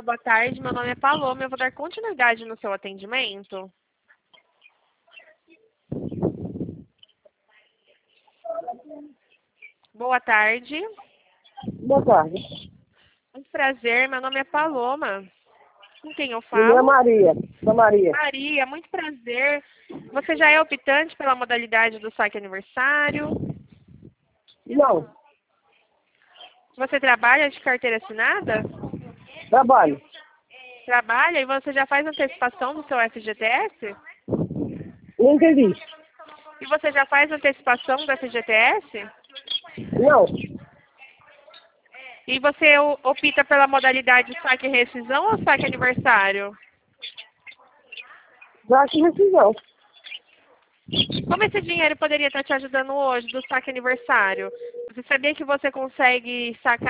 boa tarde. Meu nome é Paloma. Eu vou dar continuidade no seu atendimento. Boa tarde. Boa tarde. Muito prazer. Meu nome é Paloma. Com quem eu Meu nome é falo? Maria. Sou Maria. Maria, muito prazer. Você já é optante pela modalidade do saque aniversário? Não, Você trabalha de carteira assinada? trabalho. Trabalha e você já faz antecipação do seu FGTS? Não entendi. E você já faz antecipação do FGTS? Não, E você opta pela modalidade saque rescisão ou saque aniversário? já que decisão. Como esse dinheiro poderia estar te ajudando hoje do saque aniversário? Você sabia que você consegue sacar